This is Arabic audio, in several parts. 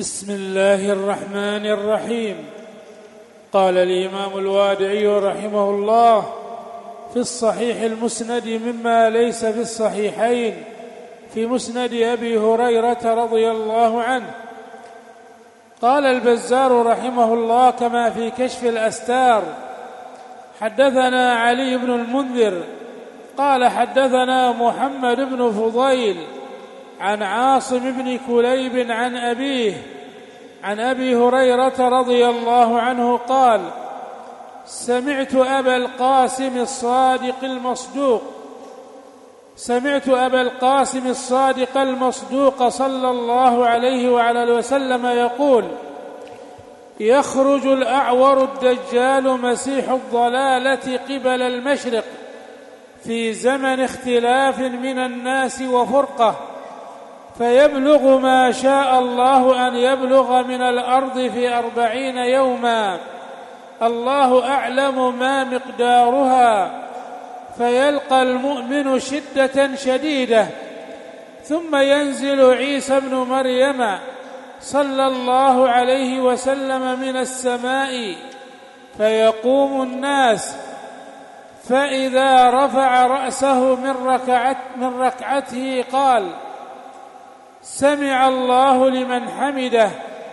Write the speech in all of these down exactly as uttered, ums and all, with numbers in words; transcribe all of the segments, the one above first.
بسم الله الرحمن الرحيم. قال الإمام الوادعي رحمه الله في الصحيح المسند مما ليس في الصحيحين في مسند أبي هريرة رضي الله عنه. قال البزار رحمه الله كما في كشف الأستار: حدثنا علي بن المنذر قال حدثنا محمد بن فضيل عن عاصم بن كليب عن أبيه عن أبي هريرة رضي الله عنه قال: سمعت أبا القاسم الصادق المصدوق سمعت أبا القاسم الصادق المصدوق صلى الله عليه وعلى آله وسلم يقول: يخرج الأعور الدجال مسيح الضلالة قبل المشرق في زمن اختلاف من الناس وفرقة، فيبلغ ما شاء الله أن يبلغ من الأرض في أربعين يوما، الله أعلم ما مقدارها، فيلقى المؤمن شدة شديدة، ثم ينزل عيسى بن مريم صلى الله عليه وسلم من السماء، فيقوم الناس، فإذا رفع رأسه من, ركعت من ركعته قال: سمع الله لمن حمده،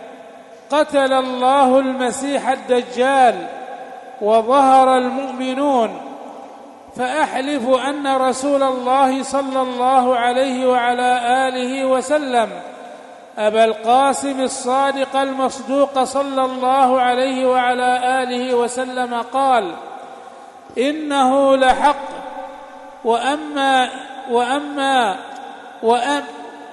قتل الله المسيح الدجال، وظهر المؤمنون، فأحلف أن رسول الله صلى الله عليه وعلى آله وسلم أبا القاسم الصادق المصدوق صلى الله عليه وعلى آله وسلم قال: إنه لحق، وأما وأما وأما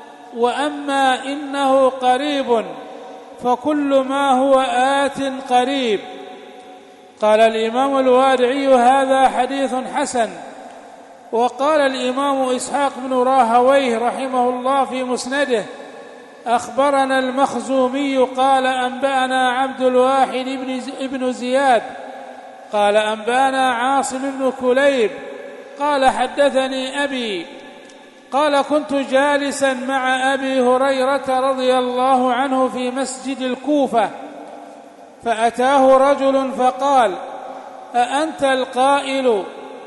وأما إنه قريب، فكل ما هو آت قريب. قال الإمام الوادعي: هذا حديث حسن. وقال الإمام إسحاق بن راهويه رحمه الله في مسنده: أخبرنا المخزومي قال أنبأنا عبد الواحد بن زياد قال أنبأنا عاصم بن كليب قال حدثني أبي قال: كنت جالسا مع أبي هريرة رضي الله عنه في مسجد الكوفة، فأتاه رجل فقال: أأنت القائل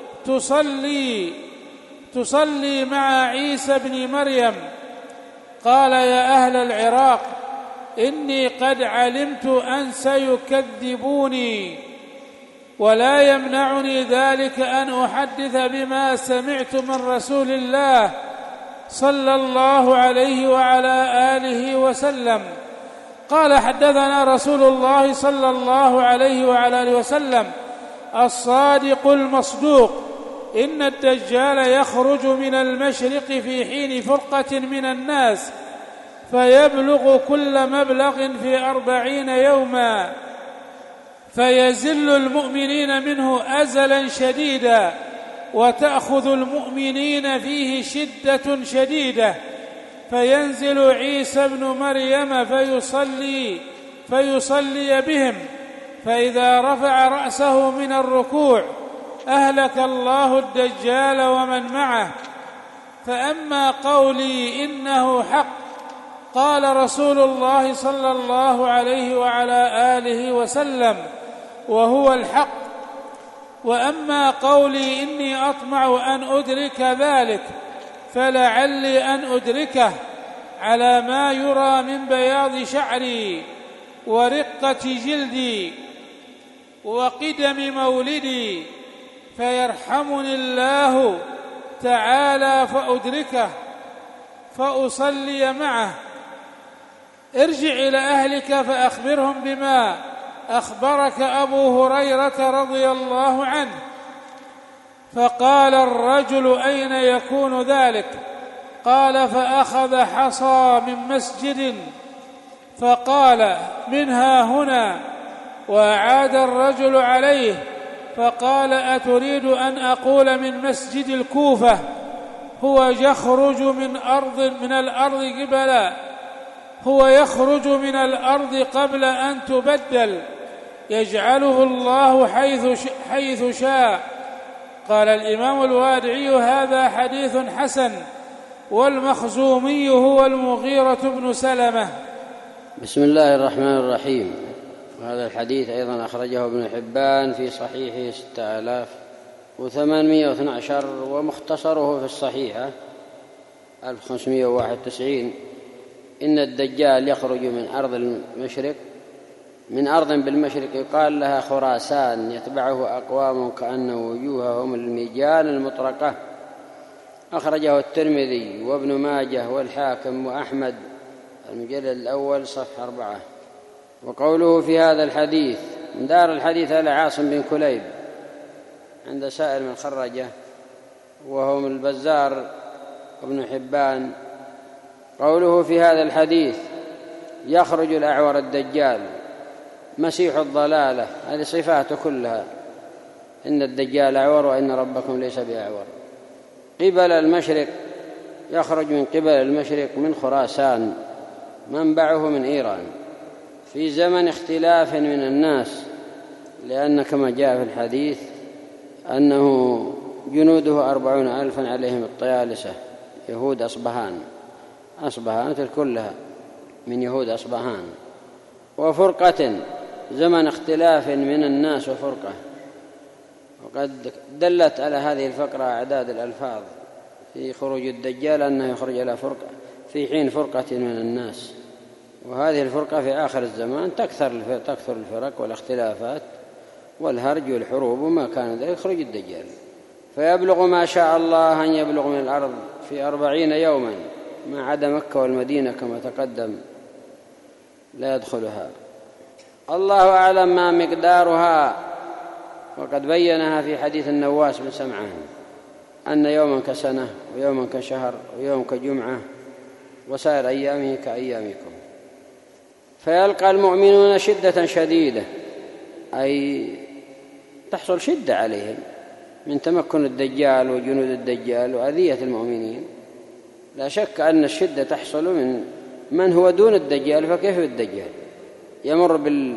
تصلي تصلي مع عيسى بن مريم؟ قال: يا أهل العراق، إني قد علمت أن سيكذبوني، ولا يمنعني ذلك أن أحدث بما سمعت من رسول الله صلى الله عليه وعلى آله وسلم. قال: حدثنا رسول الله صلى الله عليه وعلى آله وسلم الصادق المصدوق: إن الدجال يخرج من المشرق في حين فرقة من الناس، فيبلغ كل مبلغ في أربعين يوما، فيزل المؤمنين منه أزلا شديدا، وتأخذ المؤمنين فيه شدة شديدة، فينزل عيسى بن مريم فيصلي فيصلي بهم، فإذا رفع رأسه من الركوع أهلك الله الدجال ومن معه. فأما قولي إنه حق، قال رسول الله صلى الله عليه وعلى آله وسلم: وهو الحق. وأما قولي إني أطمع أن أدرك ذلك، فلعلي أن أدركه على ما يرى من بياض شعري ورقة جلدي وقدم مولدي، فيرحمني الله تعالى فأدركه فأصلي معه. ارجع إلى أهلك فأخبرهم بما أخبرك أبو هريرة رضي الله عنه. فقال الرجل: أين يكون ذلك؟ قال: فأخذ حصى من مسجد فقال: منها هنا. وأعاد الرجل عليه فقال: أتريد أن أقول من مسجد الكوفة هو يخرج من أرض من الأرض قبل هو يخرج من الأرض قبل أن تبدل، يجعله الله حيث حيث شاء. قال الإمام الوادعي: هذا حديث حسن. والمخزومي هو المغيرة بن سلمة. بسم الله الرحمن الرحيم. وهذا الحديث أيضا أخرجه ابن حبان في صحيحه ستة آلاف وثمانمائة واثني عشر، ومختصره في الصحيحة ألف وخمسمائة وواحد وتسعين: إن الدجال يخرج من أرض المشرق من أرض بالمشرق يقال لها خراسان، يتبعه أقوام كأن وجوههم المجان المطرقة. أخرجه الترمذي وابن ماجه والحاكم وأحمد، المجلد الأول صفحة أربعة. وقوله في هذا الحديث من دار الحديث على عاصم بن كليب عند سائر من خرجه وهم البزار وابن حبان. قوله في هذا الحديث يخرج الأعور الدجال مسيح الضلالة، هذه صفاته كلها، إن الدجال أعور وإن ربكم ليس بأعور. قبل المشرق، يخرج من قبل المشرق من خراسان، منبعه من إيران، في زمن اختلاف من الناس، لأن كما جاء في الحديث أنه جنوده أربعون ألفا عليهم الطيالسة، يهود أصبهان، أصبهان كلها من يهود أصبهان. وفرقة، زمن اختلاف من الناس وفرقة. وقد دلت على هذه الفقرة أعداد الألفاظ في خروج الدجال أنه يخرج إلى فرقة في حين فرقة من الناس، وهذه الفرقة في آخر الزمان تكثر تكثر الفرق والاختلافات والهرج والحروب وما كان ذلك، يخرج الدجال فيبلغ ما شاء الله أن يبلغ من الأرض في أربعين يوما، ما عدا مكة والمدينة كما تقدم لا يدخلها. الله أعلم ما مقدارها، وقد بينها في حديث النواس بن سمعان أن يوما كسنة ويوما كشهر ويوم كجمعة وسائر أيامه كأيامكم. فيلقى المؤمنون شدة شديدة، أي تحصل شدة عليهم من تمكن الدجال وجنود الدجال وأذية المؤمنين. لا شك أن الشدة تحصل من من هو دون الدجال، فكيف الدجال؟ يمر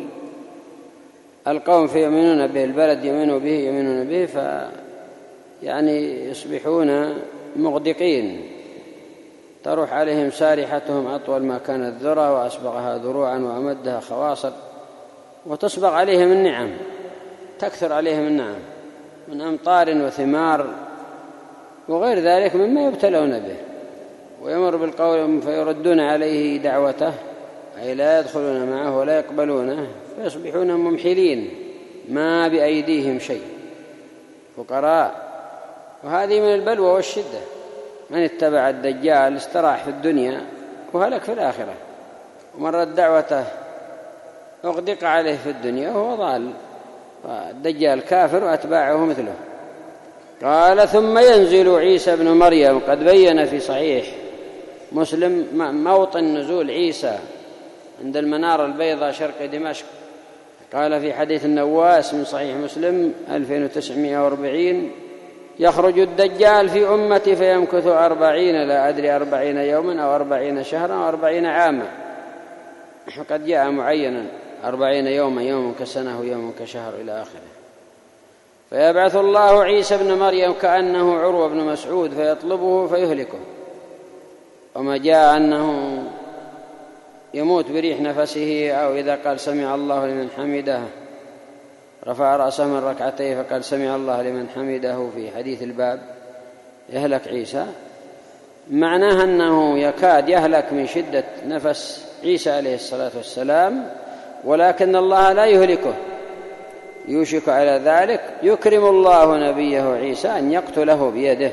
بالقوم فيؤمنون به، البلد يؤمنون به يؤمنون به ف يعني يصبحون مغدقين، تروح عليهم سارحتهم أطول ما كانت ذرة وأسبغها ذروعا وأمدها خواصر، وتصبغ عليهم النعم، تكثر عليهم النعم من أمطار وثمار وغير ذلك مما يبتلون به. ويمر بالقول فيردون عليه دعوته، أي لا يدخلون معه ولا يقبلونه، فيصبحون ممحلين ما بأيديهم شيء، فقراء. وهذه من البلوى والشدة. من اتبع الدجال استراح في الدنيا وهلك في الآخرة، ومرت دعوته أغدق عليه في الدنيا وهو ضال، الدجال كافر وأتباعه مثله. قال ثم ينزل عيسى بن مريم، قد بين في صحيح مسلم موطن نزول عيسى عند المنارة البيضاء شرق دمشق. قال في حديث النواس من صحيح مسلم ألفين وتسعمائة وأربعين: يخرج الدجال في أمتي فيمكث أربعين، لا أدري أربعين يوما أو أربعين شهرا أو أربعين عاما، وقد جاء معينا أربعين يوما، يوم كسنة ويوم كشهر إلى آخره. فيبعث الله عيسى بن مريم كأنه عروة بن مسعود فيطلبه فيهلكه. وما جاء أنه يموت بريح نفسه، أو إذا قال سمع الله لمن حمده رفع رأسه من ركعتيه فقال سمع الله لمن حمده في حديث الباب، يهلك عيسى. معناها أنه يكاد يهلك من شدة نفس عيسى عليه الصلاة والسلام، ولكن الله لا يهلكه، يوشك على ذلك يكرم الله نبيه عيسى أن يقتله بيده،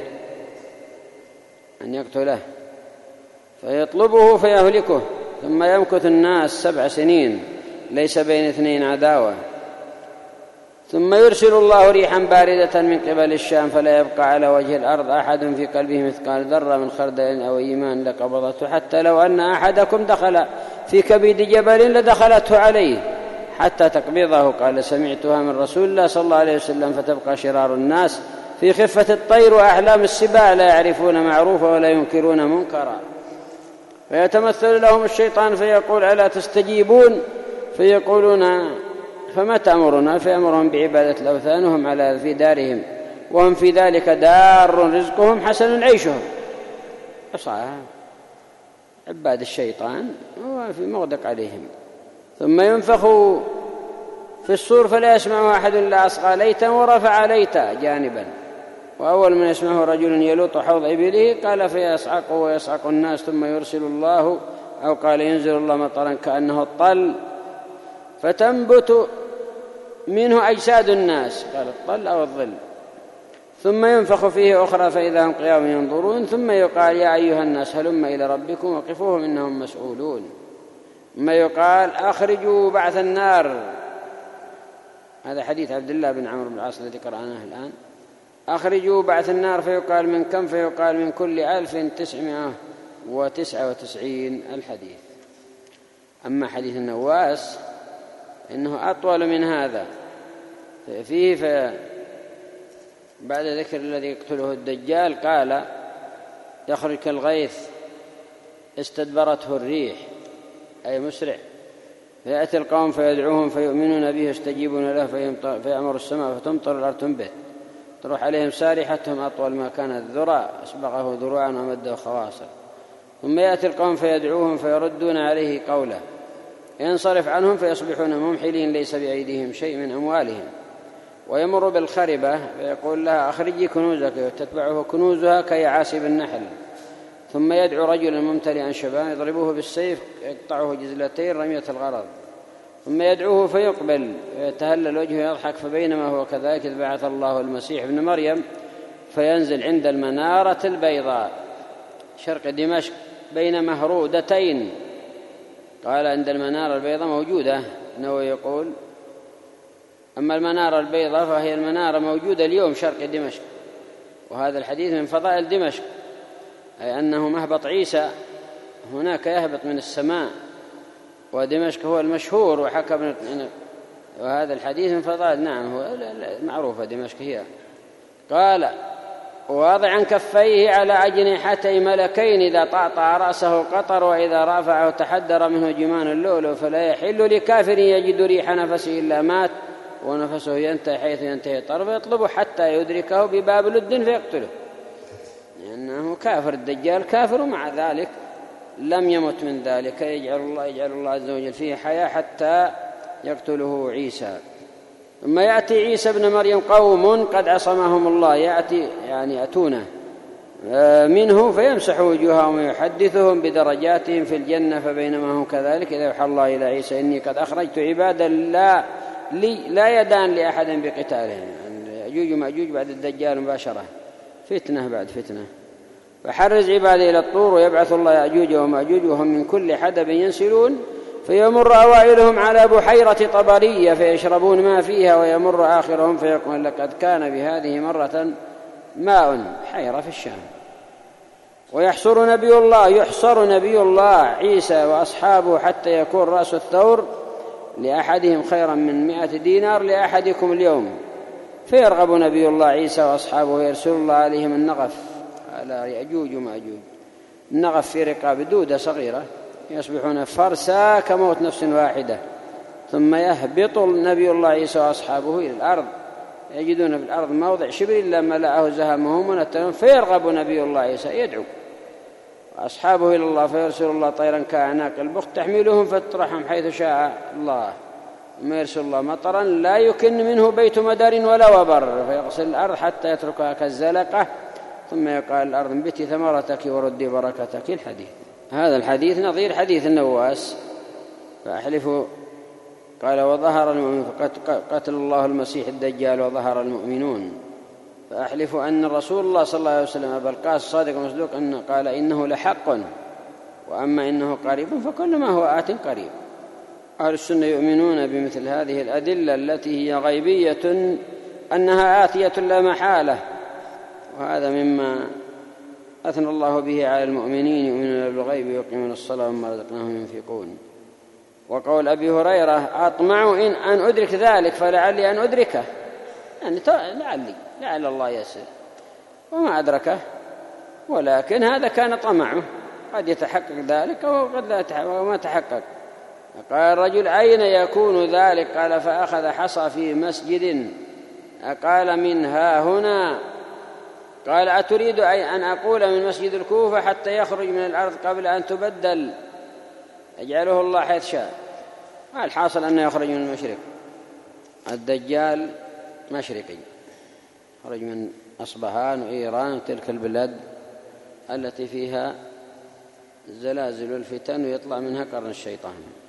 أن يقتله فيطلبه فيهلكه. ثم يمكث الناس سبع سنين ليس بين اثنين عداوة، ثم يرسل الله ريحا باردة من قبل الشام، فلا يبقى على وجه الأرض أحد في قلبه مثقال ذرة من خردل أو إيمان لقبضته، حتى لو أن أحدكم دخل في كبد جبل لدخلته عليه حتى تقبضه. قال سمعتها من رسول الله صلى الله عليه وسلم: فتبقى شرار الناس في خفة الطير وأحلام السباع، لا يعرفون معروفا ولا ينكرون منكرا. فيتمثل لهم الشيطان فيقول: ألا تستجيبون؟ فيقولون: فما تأمرنا؟ فيأمرهم بعبادة الأوثان وهم على في دارهم، وهم في ذلك دار رزقهم حسن عيشهم. عباد الشيطان هو في مغدق عليهم. ثم ينفخ في الصور فلا يسمعه أحد إلا أصغى ليتا ورفع ليتا جانبا، وأول من يسمعه رجل يلوط حوض إبله قال فيصعق ويصعق الناس، ثم يرسل الله أو قال ينزل الله مطرا كأنه الطل فتنبت منه أجساد الناس، قال الطل أو الظل، ثم ينفخ فيه أخرى فإذا هم قيام ينظرون، ثم يقال يا أيها الناس هلم إلى ربكم وقفوهم إنهم مسؤولون، ثم يقال أخرجوا بعث النار. هذا حديث عبد الله بن عمرو بن العاص الذي قرأناه الآن. أخرجوا بعث النار فيقال من كم؟ فيقال من كل ألف تسعمائة وتسعة وتسعين الحديث. أما حديث النواس إنه أطول من هذا، فيه في بعد ذكر الذي يقتله الدجال قال يخرج كالغيث استدبرته الريح أي مسرع، فيأتي القوم فيدعوهم فيؤمنون به يستجيبون له فيأمر السماء فتمطر الأرض تنبت، تروح عليهم سارحتهم أطول ما كان الذرى أسبقه ذروعا ومده خواصر، ثم يأتي القوم فيدعوهم فيردون عليه قوله ينصرف عنهم فيصبحون ممحلين ليس بأيديهم شيء من أموالهم، ويمر بالخربة فيقول لها أخرجي كنوزك وتتبعه كنوزها كيعاسب النحل، ثم يدعو رجلا ممتلئا شبان يضربوه بالسيف يقطعه جزلتين رمية الغرض، ثم يدعوه فيقبل ويتهلل وجهه يضحك، فبينما هو كذلك بعث الله المسيح ابن مريم فينزل عند المنارة البيضاء شرق دمشق بين مهرودتين. قال عند المنارة البيضاء موجودة، نووي يقول أما المنارة البيضاء فهي المنارة موجودة اليوم شرق دمشق، وهذا الحديث من فضائل دمشق أي أنه مهبط عيسى هناك يهبط من السماء، ودمشق هو المشهور وحكى ابن، وهذا الحديث من فضائل نعم هو معروفة دمشق هي. قال واضعا كفيه على أجنحتي ملكين إذا طعطع رأسه قطر وإذا رافعه تحدر منه جمان اللؤلؤ، فلا يحل لكافر يجد ريح نفسه إلا مات ونفسه ينتهي حيث ينتهي طرفه يطلبه حتى يدركه بباب لد فيقتله، لأنه كافر الدجال كافر ومع ذلك لم يمت من ذلك، يجعل الله يجعل الله عز وجل فيه حياة حتى يقتله عيسى. ثم يأتي عيسى ابن مريم قوم قد عصمهم الله، يأتي يعني أتونه منه فيمسح وجوههم ويحدثهم بدرجاتهم في الجنة، فبينما هم كذلك إذا يوحى الله إلى عيسى إني قد أخرجت عبادا لا لي لا يدان لأحد بقتالهم، يأجوج ومأجوج بعد الدجال مباشرة، فتنة بعد فتنة، فحرز عبادي إلى الطور ويبعث الله يأجوج ومأجوج وهم من كل حدب ينسلون، فيمر أوائلهم على بحيرة طبرية فيشربون ما فيها، ويمر آخرهم فيقول لقد كان بهذه مرة ماء حيرة في الشام. ويحصر نبي الله يحصر نبي الله عيسى وأصحابه حتى يكون رأس الثور لأحدهم خيرا من مئة دينار لأحدكم اليوم، فيرغب نبي الله عيسى وأصحابه ويرسل الله عليهم النغف على يأجوج ومأجوج، النغف في رقاب دودة صغيرة يصبحون فرسا كموت نفس واحدة، ثم يهبط نبي الله عيسى وأصحابه إلى الأرض يجدون في الأرض موضع شبر إلا ملأه زهمهم ونتنهم، فيرغب نبي الله عيسى يدعو وأصحابه إلى الله، فيرسل الله طيرا كأعناق البخت تحملهم فتطرحهم حيث شاء الله، ثم يرسل الله مطرا لا يكن منه بيت مدر ولا وبر فيغسل الأرض حتى يتركها كالزلقة، ثم يقال الأرض انبتي ثمرتك وردي بركتك. الحديث هذا الحديث نظير حديث النواس. فأحلفوا قال وظهر المؤمن قتل الله المسيح الدجال وظهر المؤمنون، فأحلف أن رسول الله صلى الله عليه وسلم أبا القاسم صادق مصدوق أن قال إنه لحق، وأما إنه قريب فكل ما هو آت قريب. أهل السنة يؤمنون بمثل هذه الأدلة التي هي غيبية أنها آتية لا محالة، وهذا مما أثنى الله به على المؤمنين يؤمنون بالغيب ويقيمون الصلاة ومما رزقناهم ينفقون. وقول أبي هريرة أطمع إن أن أدرك ذلك فلعلي أن أدركه، يعني لعلي لعل الله يسر، وما أدركه، ولكن هذا كان طمعه، قد يتحقق ذلك وقد لا وما تحقق. قال الرجل أين يكون ذلك؟ قال فأخذ حصى في مسجد، قال من ها هنا قال أتريد أي أن أقول من مسجد الكوفة حتى يخرج من الأرض قبل أن تبدل يجعله الله حيث شاء؟ الحاصل أنه يخرج من المشرق. الدجال مشرقي، خرج من أصبهان وإيران تلك البلاد التي فيها زلازل الفتن ويطلع منها قرن الشيطان.